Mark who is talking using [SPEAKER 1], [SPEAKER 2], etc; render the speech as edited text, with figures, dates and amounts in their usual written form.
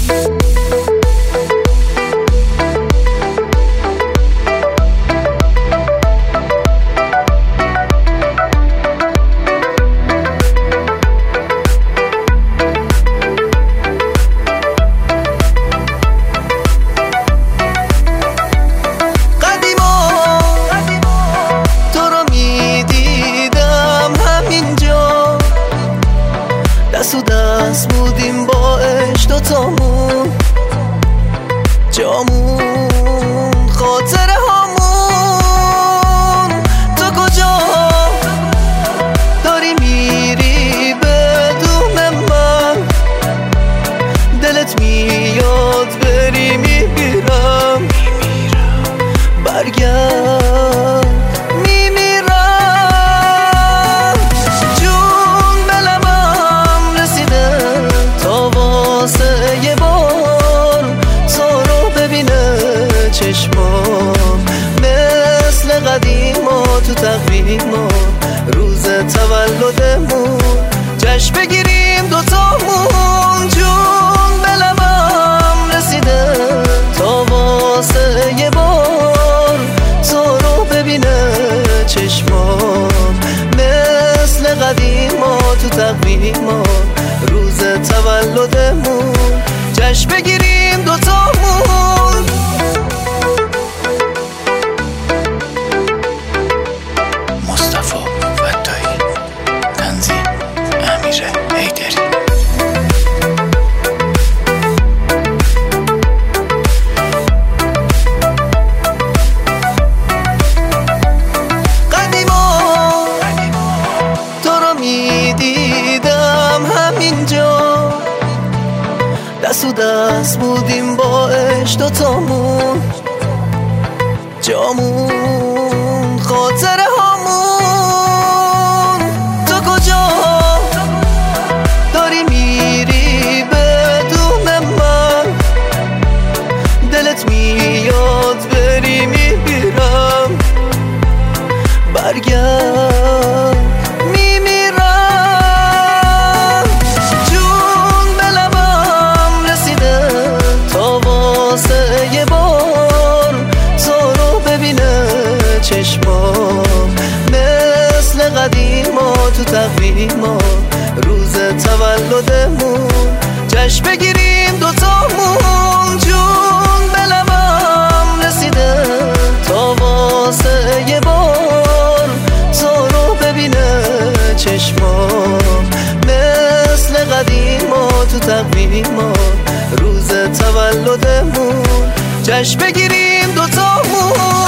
[SPEAKER 1] دست و دست بودیم با عشق دوتامون، جامون خاطره هامون. تو کجا داری میری بدون من؟ دلت میاد بری میمیرم، برگرد چشمام مثل قدیما تو تقویما، روز تولدمون جشن بگیریم دوتامون. جون به لبم رسیده تا واسه یه بار تو رو ببینه چشمام مثل قدیما تو تقویما، روز تولدمون جشن بگیریم دوتامون. دیدم همینجا دست و دست بودیم با عشق دوتامون، جامون خاطره هامون. تو کجا داری میری بدون من؟ دلت میاد بری میمیرم، برگرد چشمام مثل قدیما تو تقویما، روز تولدمون جشن بگیریم دوتامون. جون به لبم رسیده تا واسه یه بار تو رو ببینه چشمام مثل قدیما تو تقویما، روز تولدمون جشن بگیریم دوتامون.